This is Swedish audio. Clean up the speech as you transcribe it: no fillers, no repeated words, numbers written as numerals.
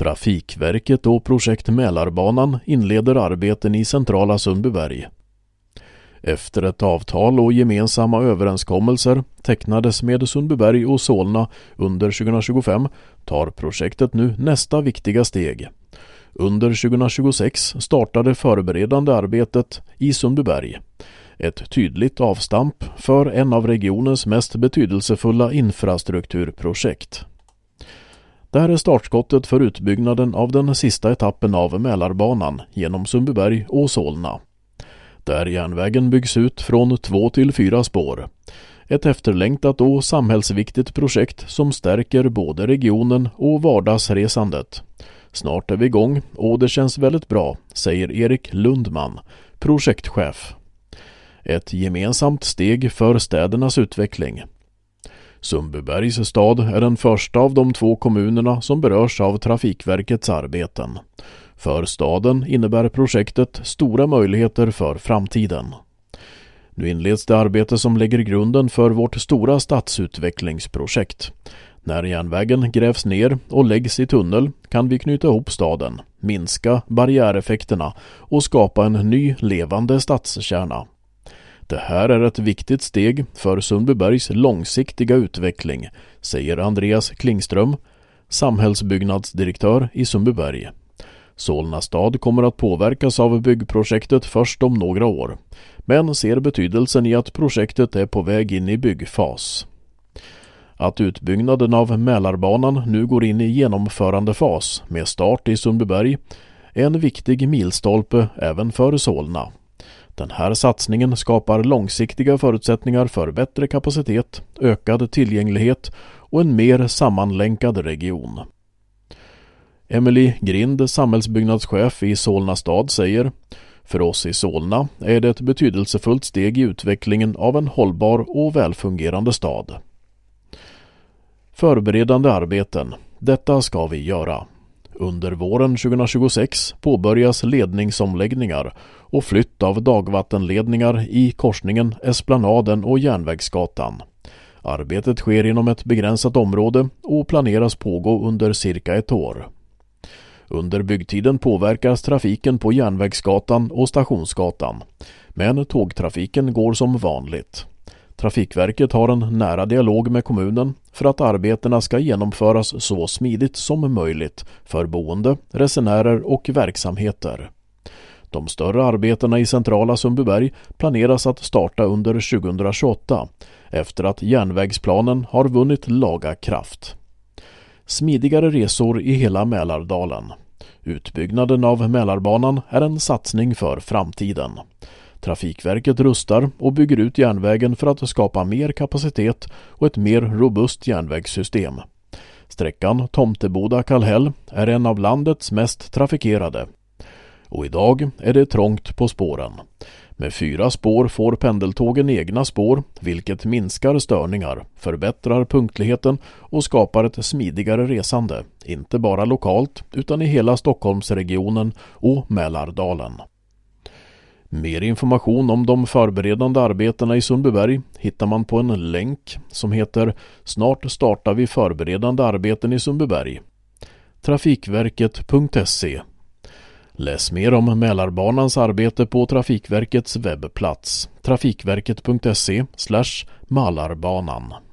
Trafikverket och projekt Mälarbanan inleder arbeten i centrala Sundbyberg. Efter ett avtal och gemensamma överenskommelser tecknades med Sundbyberg och Solna under 2025 tar projektet nu nästa viktiga steg. Under 2026 startade förberedande arbetet i Sundbyberg. Ett tydligt avstamp för en av regionens mest betydelsefulla infrastrukturprojekt. Det här är startskottet för utbyggnaden av den sista etappen av Mälarbanan genom Sundbyberg och Solna. Där järnvägen byggs ut från 2 till 4 spår. Ett efterlängtat och samhällsviktigt projekt som stärker både regionen och vardagsresandet. Snart är vi igång och det känns väldigt bra, säger Erik Lundman, projektchef. Ett gemensamt steg för städernas utveckling. Sundbybergs stad är den första av de 2 kommunerna som berörs av Trafikverkets arbeten. För staden innebär projektet stora möjligheter för framtiden. Nu inleds det arbete som lägger grunden för vårt stora stadsutvecklingsprojekt. När järnvägen grävs ner och läggs i tunnel kan vi knyta ihop staden, minska barriäreffekterna och skapa en ny levande stadskärna. Det här är ett viktigt steg för Sundbybergs långsiktiga utveckling, säger Andreas Klingström, samhällsbyggnadsdirektör i Sundbyberg. Solna stad kommer att påverkas av byggprojektet först om några år, men ser betydelsen i att projektet är på väg in i byggfas. Att utbyggnaden av Mälarbanan nu går in i genomförandefas med start i Sundbyberg är en viktig milstolpe även för Solna. Den här satsningen skapar långsiktiga förutsättningar för bättre kapacitet, ökad tillgänglighet och en mer sammanlänkad region. Emily Grind, samhällsbyggnadschef i Solna stad, säger: För oss i Solna är det ett betydelsefullt steg i utvecklingen av en hållbar och välfungerande stad. Förberedande arbeten. Detta ska vi göra. Under våren 2026 påbörjas ledningsomläggningar och flytt av dagvattenledningar i korsningen Esplanaden och Järnvägsgatan. Arbetet sker inom ett begränsat område och planeras pågå under cirka 1 år. Under byggtiden påverkas trafiken på Järnvägsgatan och Stationsgatan, men tågtrafiken går som vanligt. Trafikverket har en nära dialog med kommunen för att arbetena ska genomföras så smidigt som möjligt för boende, resenärer och verksamheter. De större arbetena i centrala Sundbyberg planeras att starta under 2028 efter att järnvägsplanen har vunnit laga kraft. Smidigare resor i hela Mälardalen. Utbyggnaden av Mälarbanan är en satsning för framtiden. Trafikverket rustar och bygger ut järnvägen för att skapa mer kapacitet och ett mer robust järnvägssystem. Sträckan Tomteboda-Kallhäll är en av landets mest trafikerade. Och idag är det trångt på spåren. Med 4 spår får pendeltågen egna spår, vilket minskar störningar, förbättrar punktligheten och skapar ett smidigare resande, inte bara lokalt utan i hela Stockholmsregionen och Mälardalen. Mer information om de förberedande arbetena i Sundbyberg hittar man på en länk som heter Snart startar vi förberedande arbeten i Sundbyberg. Trafikverket.se. Läs mer om Mälarbanans arbete på Trafikverkets webbplats trafikverket.se/Malarbanan.